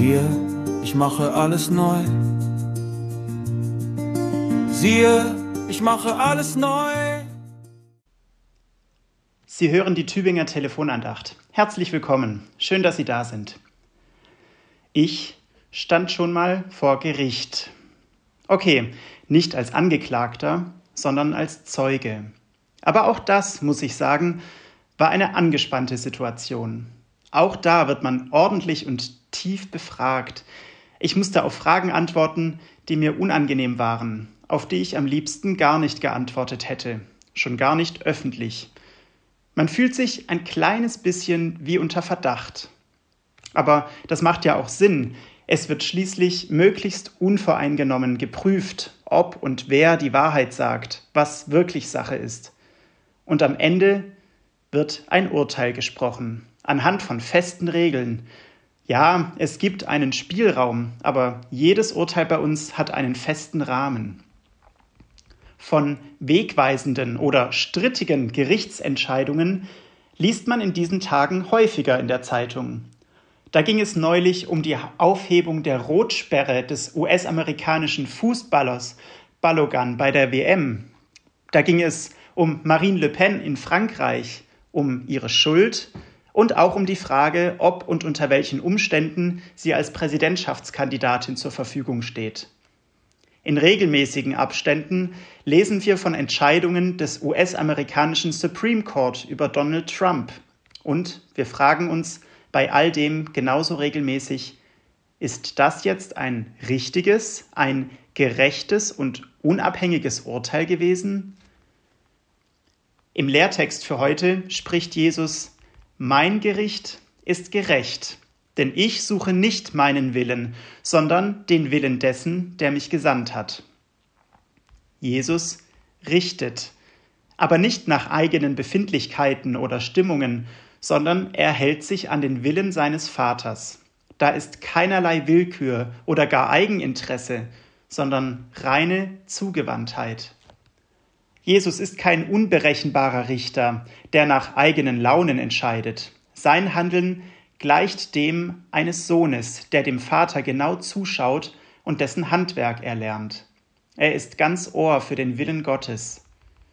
Siehe, ich mache alles neu. Siehe, ich mache alles neu. Sie hören die Tübinger Telefonandacht. Herzlich willkommen. Schön, dass Sie da sind. Ich stand schon mal vor Gericht. Okay, nicht als Angeklagter, sondern als Zeuge. Aber auch das, muss ich sagen, war eine angespannte Situation. Auch da wird man ordentlich und tief befragt. Ich musste auf Fragen antworten, die mir unangenehm waren, auf die ich am liebsten gar nicht geantwortet hätte, schon gar nicht öffentlich. Man fühlt sich ein kleines bisschen wie unter Verdacht. Aber das macht ja auch Sinn. Es wird schließlich möglichst unvoreingenommen geprüft, ob und wer die Wahrheit sagt, was wirklich Sache ist. Und am Ende wird ein Urteil gesprochen, anhand von festen Regeln. Ja, es gibt einen Spielraum, aber jedes Urteil bei uns hat einen festen Rahmen. Von wegweisenden oder strittigen Gerichtsentscheidungen liest man in diesen Tagen häufiger in der Zeitung. Da ging es neulich um die Aufhebung der Rotsperre des US-amerikanischen Fußballers Balogun bei der WM. Da ging es um Marine Le Pen in Frankreich, um ihre Schuld und auch um die Frage, ob und unter welchen Umständen sie als Präsidentschaftskandidatin zur Verfügung steht. In regelmäßigen Abständen lesen wir von Entscheidungen des US-amerikanischen Supreme Court über Donald Trump. Und wir fragen uns bei all dem genauso regelmäßig, ist das jetzt ein richtiges, ein gerechtes und unabhängiges Urteil gewesen? Im Lehrtext für heute spricht Jesus: Mein Gericht ist gerecht, denn ich suche nicht meinen Willen, sondern den Willen dessen, der mich gesandt hat. Jesus richtet, aber nicht nach eigenen Befindlichkeiten oder Stimmungen, sondern er hält sich an den Willen seines Vaters. Da ist keinerlei Willkür oder gar Eigeninteresse, sondern reine Zugewandtheit. Jesus ist kein unberechenbarer Richter, der nach eigenen Launen entscheidet. Sein Handeln gleicht dem eines Sohnes, der dem Vater genau zuschaut und dessen Handwerk er lernt. Er ist ganz Ohr für den Willen Gottes.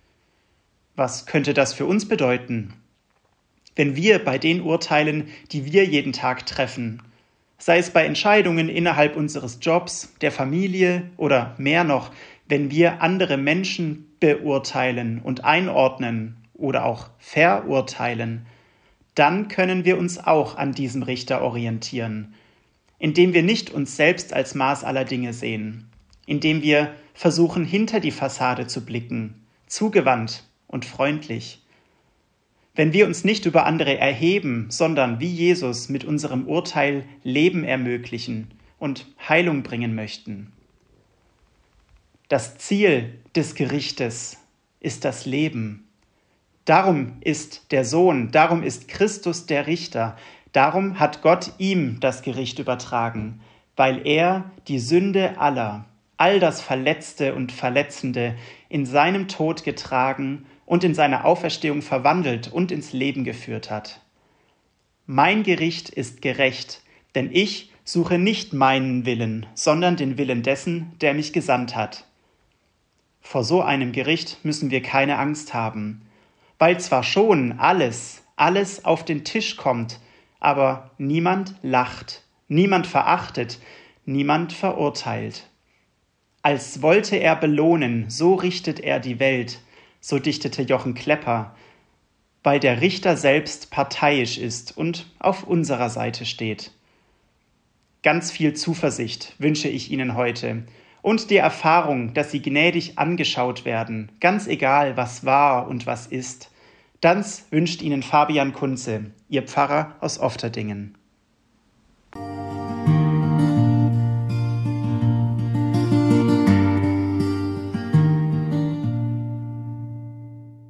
Was könnte das für uns bedeuten? Wenn wir bei den Urteilen, die wir jeden Tag treffen, sei es bei Entscheidungen innerhalb unseres Jobs, der Familie oder mehr noch, wenn wir andere Menschen beurteilen und einordnen oder auch verurteilen, dann können wir uns auch an diesem Richter orientieren, indem wir nicht uns selbst als Maß aller Dinge sehen, indem wir versuchen, hinter die Fassade zu blicken, zugewandt und freundlich. Wenn wir uns nicht über andere erheben, sondern wie Jesus mit unserem Urteil Leben ermöglichen und Heilung bringen möchten. Das Ziel des Gerichtes ist das Leben. Darum ist der Sohn, darum ist Christus der Richter, darum hat Gott ihm das Gericht übertragen, weil er die Sünde aller, all das Verletzte und Verletzende in seinem Tod getragen und in seiner Auferstehung verwandelt und ins Leben geführt hat. Mein Gericht ist gerecht, denn ich suche nicht meinen Willen, sondern den Willen dessen, der mich gesandt hat. Vor so einem Gericht müssen wir keine Angst haben, weil zwar schon alles auf den Tisch kommt, aber niemand lacht, niemand verachtet, niemand verurteilt. Als wollte er belohnen, so richtet er die Welt, so dichtete Jochen Klepper, weil der Richter selbst parteiisch ist und auf unserer Seite steht. Ganz viel Zuversicht wünsche ich Ihnen heute und die Erfahrung, dass Sie gnädig angeschaut werden, ganz egal, was war und was ist. Das wünscht Ihnen Fabian Kunze, Ihr Pfarrer aus Ofterdingen.